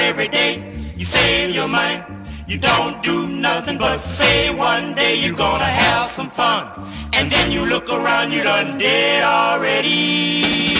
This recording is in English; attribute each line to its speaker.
Speaker 1: every day. You save your mind. You don't do nothing but say one day you're gonna have some fun. And then you look around, you done dead already.